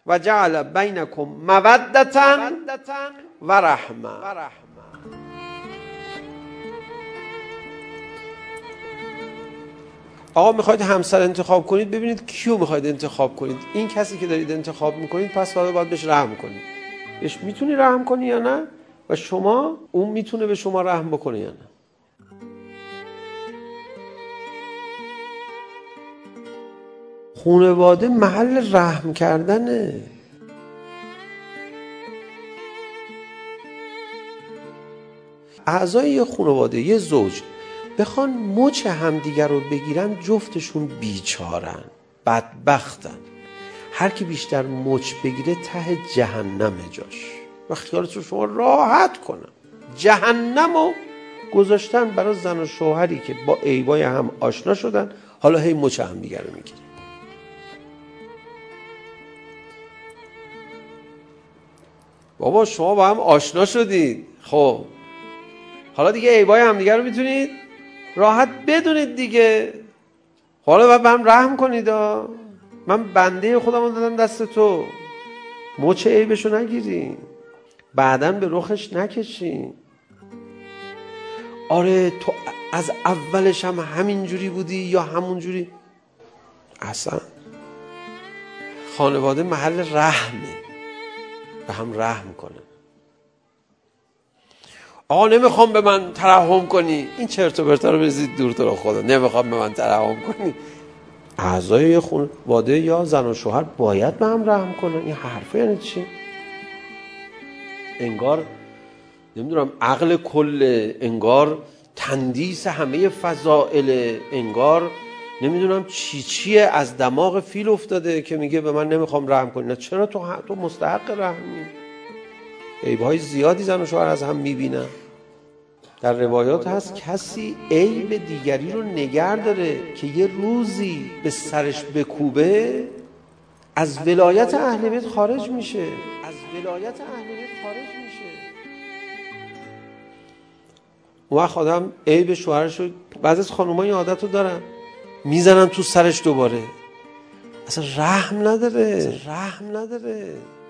و جعل بینکم مودة و رحمه. آقا میخواید همسر انتخاب کنید، ببینید کیو میخواید انتخاب کنید. این کسی که دارید انتخاب میکنید پس باید بهش رحم کنید. بهش میتونی رحم کنی یا نه؟ و شما، اون میتونه به شما رحم بکنه یا نه؟ خانواده محل رحم کردنه. اعضای یه خانواده، یه زوج بخوان مچ همدیگر رو بگیرن، جفتشون بیچارن، بدبختن. هر کی بیشتر مچ بگیره ته جهنم جاش. و خیالتون شما راحت کنن. جهنم رو گذاشتن برای زن و شوهری که با عیبای هم آشنا شدن، حالا هی مچ همدیگر رو میگیره. بابا شما با هم آشنا شدید، خب حالا دیگه عیبای همدیگر رو میتونید راحت بدونید دیگه. حالا باید به هم رحم کنید. من بنده خودم رو دادم دست تو، مچ عیبشو نگیرین، بعداً به رخش نکشین. آره تو از اولش هم همینجوری بودی یا همونجوری؟ اصلا خانواده محل رحمه، به هم رحم کنه. آقا نمیخوام به من ترحم کنی، این چرت و پرتا رو بزید دور تو رو خدا. نمیخوام به من ترحم کنی. اعضای خانواده یا زن و شوهر باید به هم رحم کنن. این حرفه یعنی چی؟ انگار نمیدونم عقل کل، انگار تندیس همه فضائل، انگار نمیدونم چیه از دماغ فیل افتاده که میگه به من نمیخوام رحم کنی. نه چرا تو مستحق رحمی؟ عیب‌های زیادی زن و شوهر از هم میبینن. در روایات هست کسی عیب دیگری رو نگه داره که یه روزی به سرش بکوبه، از ولایت اهل بیت خارج میشه. اون وقت آدم عیب شوهرش رو، بعضی از خانوما این عادت رو دارن، میزنن تو سرش دوباره. اصلا رحم نداره.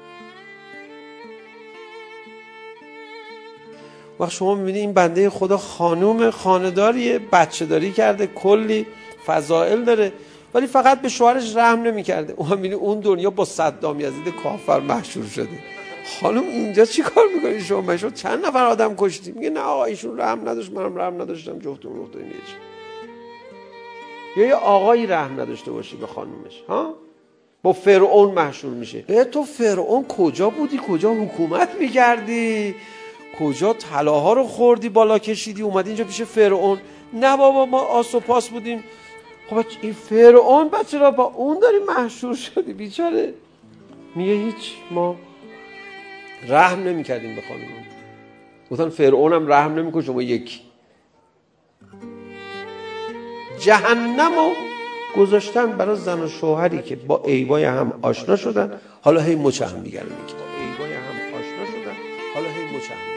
وقت شما میبینی این بنده خدا خانوم خانه‌داریه، بچه داری کرده، کلی فضائل داره، ولی فقط به شوهرش رحم نمی‌کرده. اون میبینی اون دنیا با صدام یزید کافر محشور شده. خانم اینجا چی کار میکنی شما چند نفر آدم کشتی؟ میگه نه آقا ایشون رحم نداشت، منم رحم نداشتم، جفتمون افتادیم یه چی. یا یه آقایی رحم نداشته باشی به خانومش، ها؟ با فرعون محشور میشه. تو فرعون کجا بودی؟ کجا حکومت میکردی؟ کجا طلاها رو خوردی بالا کشیدی اومدی اینجا پیش فرعون؟ نه بابا ما آس و پاس بودیم. خب این فرعون بچه را با اون داری محشور شدی بیچاره. میگه هیچ، ما رحم نمی کردیم به خانمون. گفتن فرعون هم رحم نمی کنه، شما یکی. جهنم رو گذاشتن برای زن و شوهری که با عیبای هم آشنا شدن، حالا هی مچ هم دیگر رو میگیرن.